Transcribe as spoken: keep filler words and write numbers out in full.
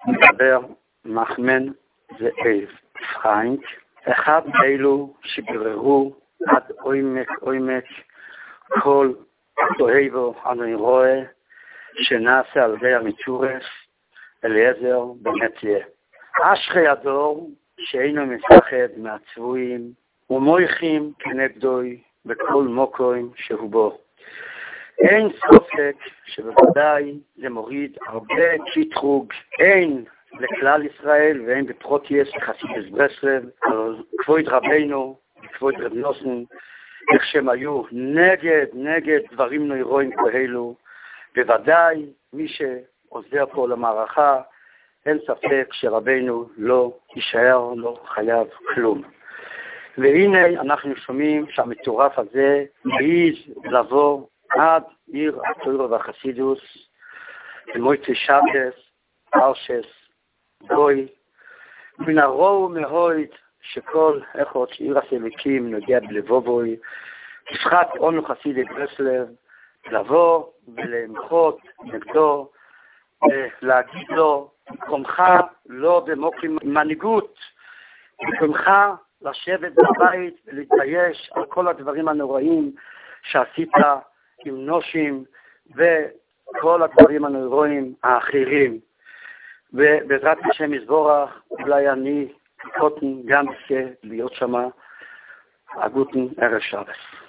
מדבר נחמן זאב פרנק, אחד מאלו שבררו עד עומק עומק כל התועבו אני רואה שנעשה על ידי המצורף אליעזר בן מתתיהו. אשרי הדור שאינו מפחד מהצבועים ומויכים כנגדוי בכל מוקוים שהוא בו. אין ספק שבוודאי זה מוריד הרבה קטרוג, אין לכלל ישראל ואין בפרוטיאס לחסידות ברסלב, כבוד רבינו, כבוד רב נוסן, איך שהם היו נגד, נגד דברים נוירואים כאלו, בוודאי מי שעוזר פה למערכה, אין ספק שרבינו לא יישאר, לא חייב כלום. והנה אנחנו שומעים שהמטורף הזה מעיז לבוא עד עיר התורה והחסידוס, למועצת שבס, פרשס, גוי, מן הרוע ומהויד שכל אחד שעיר הסלקים נוגע בלבובוי, תפחת אונו חסידי ברסלב, לבוא ולמחות נגדו, להגיד לו, מקומך לא במוקרים מנהיגות, מקומך לשבת בבית ולהתבייש על כל הדברים הנוראים שעשית עם נושים וכל הדברים הנוראים האחרים. ובעזרת השם יזבורך, אולי אני קוטן גם רוצה להיות שמה, הגותן ערב שבת.